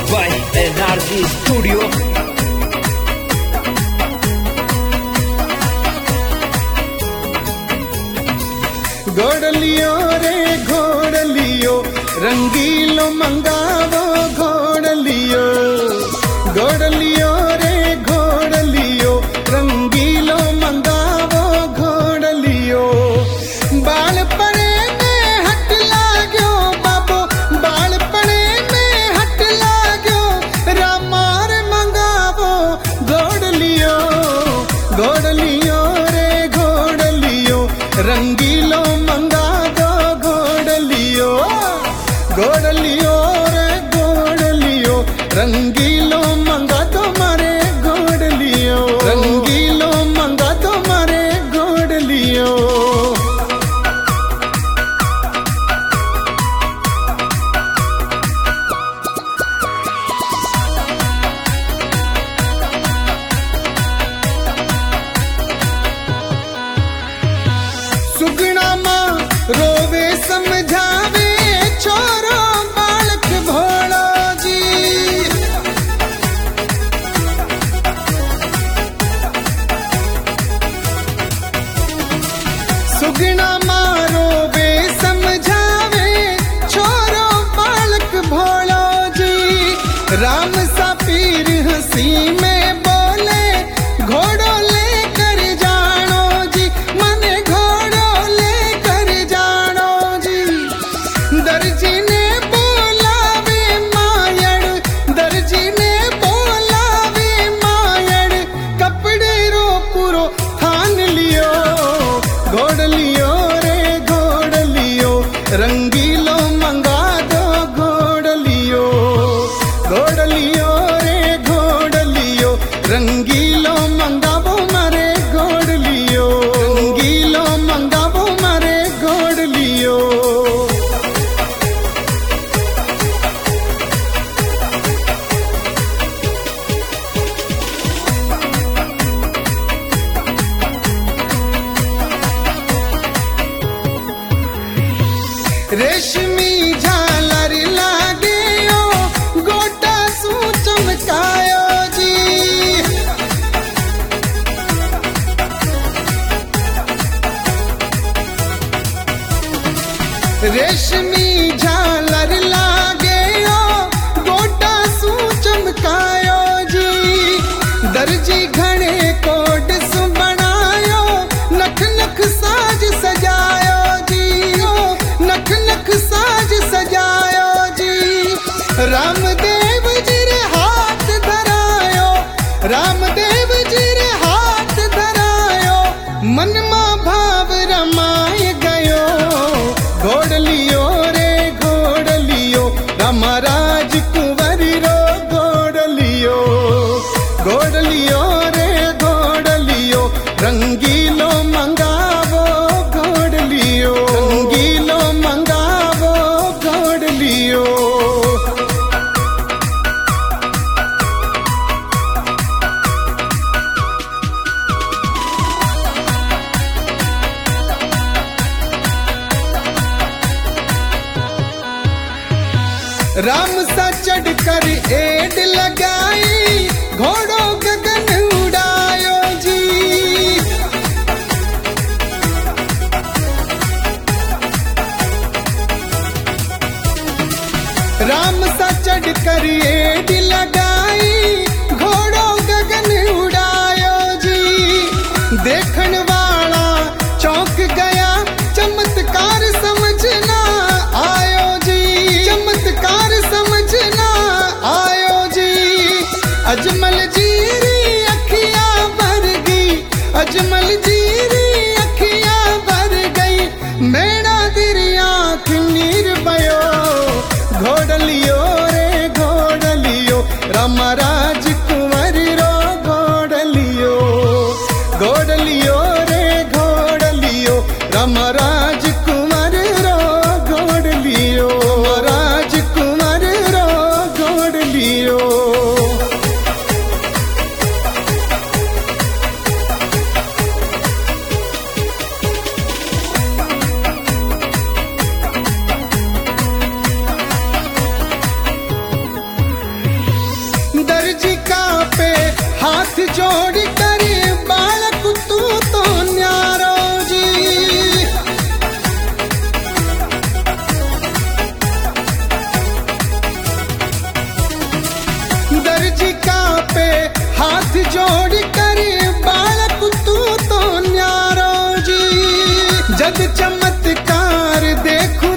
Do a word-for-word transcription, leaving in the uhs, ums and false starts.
by N R G Studio. घोड़लियो रे घोड़लियो रंगीलो मंगावो घोड़लियो घोड़लियो रे घोड़लियो रंगीलो मंगावो घोड़लियो बाल पड़े में हट लाग्यो बाबो बाल पड़े में हट लाग्यो रामार मंगावो घोड़लियो घोड़लियो रे घोड़लियो रंगीलो घोड़लियो रे घोड़लियो रंगीलो मंगा तो मारे घोड़लियो रंगीलो मंगा तो मारे घोड़लियो सुगना माँ रोवे समझावे छोरो बालक भोलो जी सुगना मारो वे समझावे छोरो बालक भोलो जी राम सा पीर हंसी में बोले घोड़ो लेकर जानो जी मने घोड़ो लेकर जानो जी दर्जी ने बोलावे मायड़ दर्जी ने बोलावे मायड़ कपड़े रो पूरो थान लियो घोड़लियो रे घोड़लियो रंगीलो मंगा दो घोड़लियो घोड़लियो रे घोड़लियो रंगीलो मंगावो मारे घोड़लियो रंगीलो मंगावो मारे घोड़लियो रेशमी झालर लागेयो गोटा सू चमकायो जी रेशमी झालर लागेयो गोटा सू चमकायो जी दर्जी घणे कोट सु बनायो नख नख साज सजायो जी नख नख साज सजायो जी रामदेव जी रे हाथ धरायो रामदेव जी रे हाथ धरायो मन मा भाव रमाय गयो घोड़लियो रे घोड़लियो रामराज कुंवर रो घोड़लियो घोड़लियो रे घोड़लियो रंगीलो मंगावो घोड़लियो रंगीलो मंगावो घोड़लियो राम सा चढ़ कर एड लगाई घोड़ो गगन उड़ायो जी राम सा चढ़ कर एड लगाई घोड़ो गगन उड़ायो जी देखन वाला चौंक गया चमत्कार समझना आयो जी चमत्कार समझना आयो जी अजमल जीरी अखियां भर गई अजमल जीरी अखियां भर गई मेरा दिरी आँख नीर पयो घोड़लियो रे घोड़लियो रामराज कुंवर रो घोड़लियो घोड़लियो रे घोड़लियो रामराज कुंवर रो घोड़लियो राज कुंवर रो घोड़लियो जग चमत्कार देखू